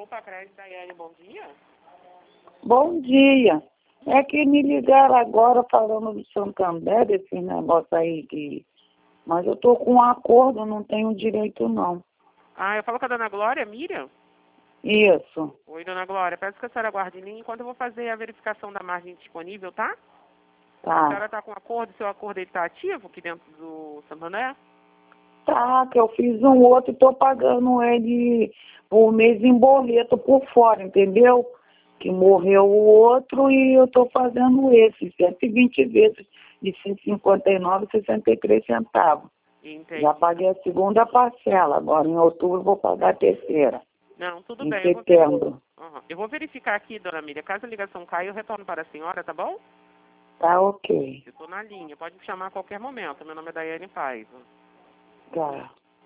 Poupa Crédito, Daiane, bom dia. Bom dia. É que me ligaram agora falando do Santander, desse negócio aí que... Mas eu tô com um acordo, não tenho direito não. Ah, eu falo com a dona Glória, Miriam? Isso. Oi, dona Glória. Peço que a senhora aguarde em linha enquanto eu vou fazer a verificação da margem disponível, tá? A Tá. senhora está com acordo, seu acordo está ativo aqui dentro do Santander? Tá, que eu fiz um outro e tô pagando ele por mês em boleto por fora, entendeu? Que morreu o outro e eu tô fazendo esse, 120 vezes de 159,63 centavos. Entendi. Já paguei a segunda parcela, agora em outubro eu vou pagar a terceira. Não, tudo Em bem. setembro. Eu vou verificar aqui, dona Miriam. Caso a ligação caia, eu retorno para a senhora, tá bom? Tá ok. Eu estou na linha. Pode me chamar a qualquer momento. Meu nome é Daiane Paiva. Tá.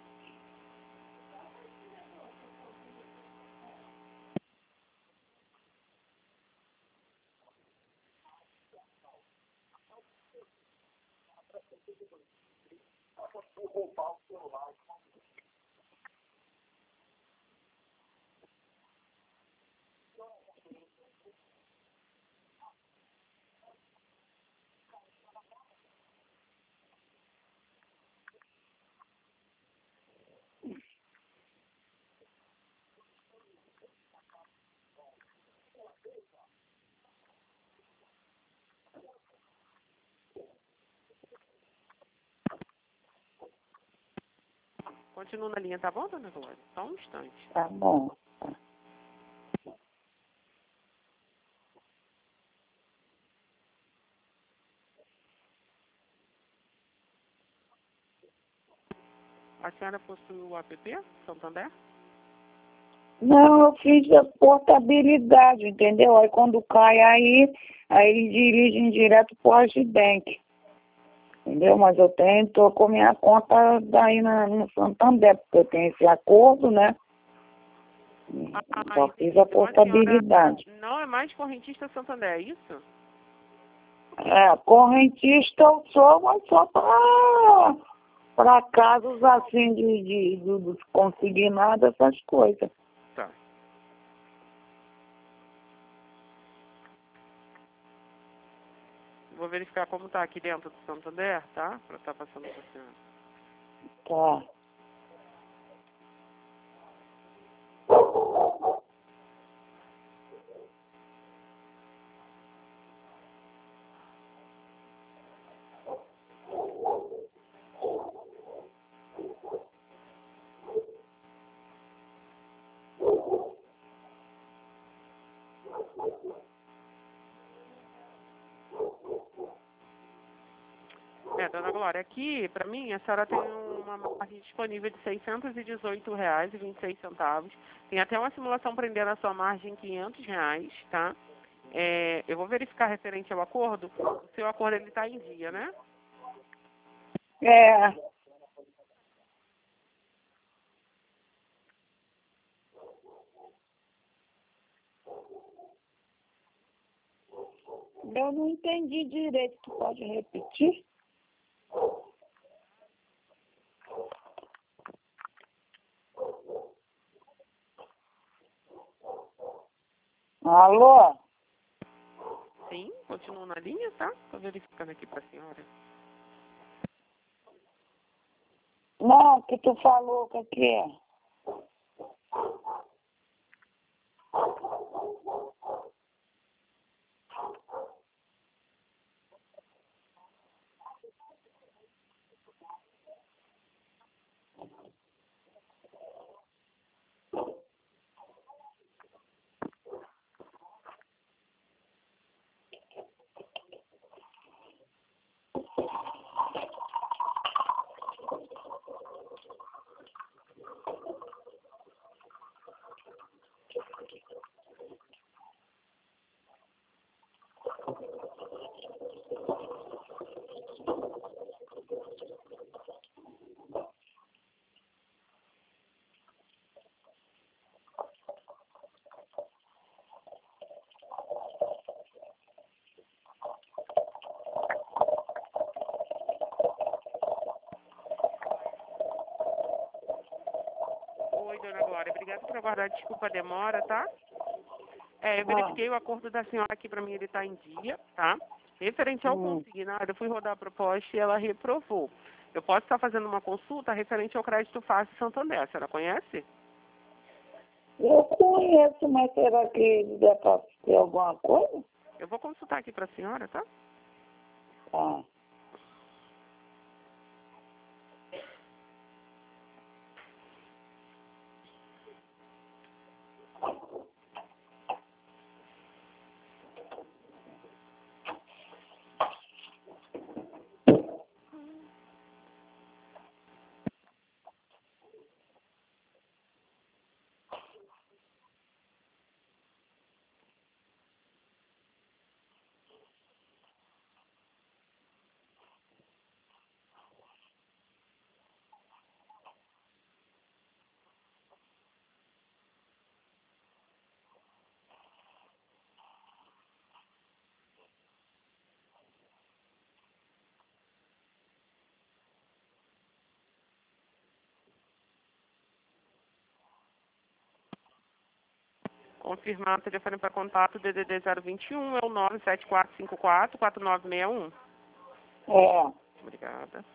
Continuo na linha, tá bom, dona Glória? Só um instante. Tá bom. A senhora possui o app Santander? Não, eu fiz a portabilidade, entendeu? Aí quando cai aí eles dirigem direto pro Agibank. Entendeu? Mas eu tô com minha conta daí no Santander, porque eu tenho esse acordo, né? Só fiz Entendi. a Então, a senhora portabilidade. não é mais correntista Santander, é isso? É, correntista eu sou, mas só para casos assim de consignado, essas coisas. Tá. Vou verificar como tá aqui dentro do Santander, tá? Para estar passando para a senhora. Tá. Dona Glória, aqui, para mim, a senhora tem uma margem disponível de R$ 618,26. Tem até uma simulação prendendo a sua margem em R$ 500, tá? Eu vou verificar referente ao acordo. O seu acordo, ele está em dia, né? É. Eu não entendi direito. Tu pode repetir? Alô? Sim, continuo na linha, tá? Estou verificando aqui para a senhora. Não, que tu falou o que é? Oi, dona Glória. Obrigada por aguardar. Desculpa a demora, tá? Eu verifiquei o acordo da senhora aqui para mim, ele está em dia, tá? Referente ao consignado, eu fui rodar a proposta e ela reprovou. Eu posso estar fazendo uma consulta referente ao crédito fácil Santander. A senhora conhece? Eu conheço, mas será que dá para ter alguma coisa? Eu vou consultar aqui para a senhora, tá? Tá. Confirmar o telefone para contato DDD 021 é o 97454-4961. É. Obrigada.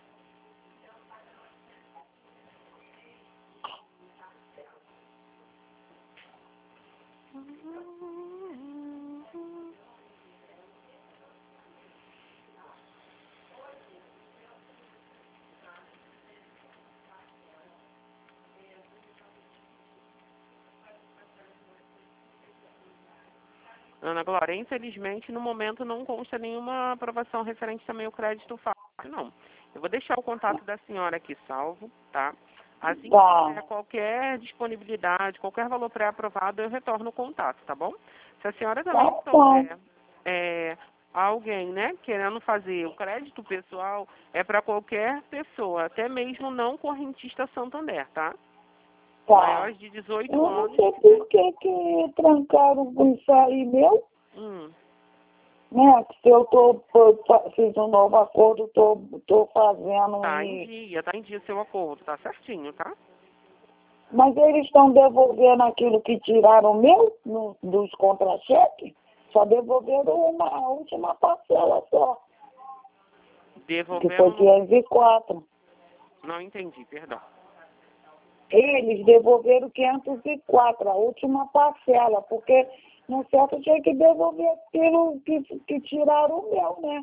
Ana Glória, infelizmente, no momento não consta nenhuma aprovação referente também ao crédito fácil, não. Eu vou deixar o contato da senhora aqui salvo, tá? Assim que tiver qualquer disponibilidade, qualquer valor pré-aprovado, eu retorno o contato, tá bom? Se a senhora também souber alguém, né, querendo fazer o crédito pessoal, é para qualquer pessoa, até mesmo não correntista Santander, tá? Maiores de 18 Eu anos. não sei por que trancaram isso aí meu. Né? Se eu fiz um novo acordo, tô fazendo. Tá em dia seu acordo, tá certinho, tá? Mas eles estão devolvendo aquilo que tiraram meu dos contra-cheques? Só devolveram a última parcela só. Devolvendo. Que foi 504. Não entendi, perdão. Eles devolveram 504, a última parcela, porque no certo tinha que devolver aquilo que tiraram o meu, né?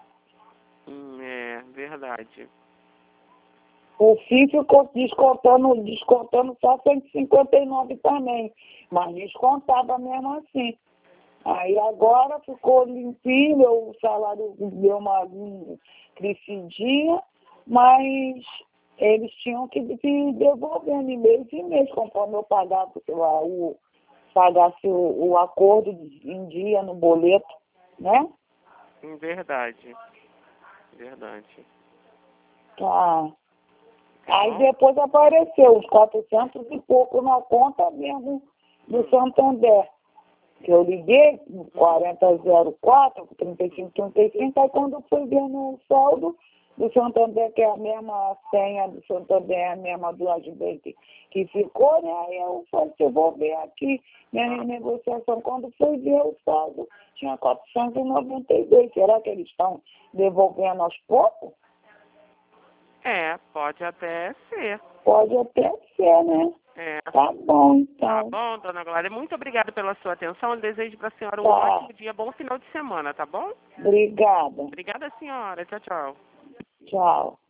É verdade. O FII ficou descontando só 159 também, mas descontava mesmo assim. Aí agora ficou limpinho, o salário deu uma crescidinha, mas eles tinham que devolver de mês em mês, conforme eu pagasse o acordo em dia no boleto, né? Verdade. Tá. Aí depois apareceu os 400 e pouco na conta mesmo do Santander. Que eu liguei, 4004, 3535, aí quando fui ver no saldo do Santander, que é a mesma senha do Santander, a mesma do Agibank que ficou, né? Aí eu falei, eu vou ver aqui minha negociação. Quando fui ver o saldo, tinha 492. Será que eles estão devolvendo aos poucos? Pode até ser. Pode até ser, né? Tá bom, então. Tá bom, dona Glória. Muito obrigada pela sua atenção. Eu desejo para a senhora um ótimo dia, bom final de semana, tá bom? Obrigada. Obrigada, senhora. Tchau, tchau. Tchau.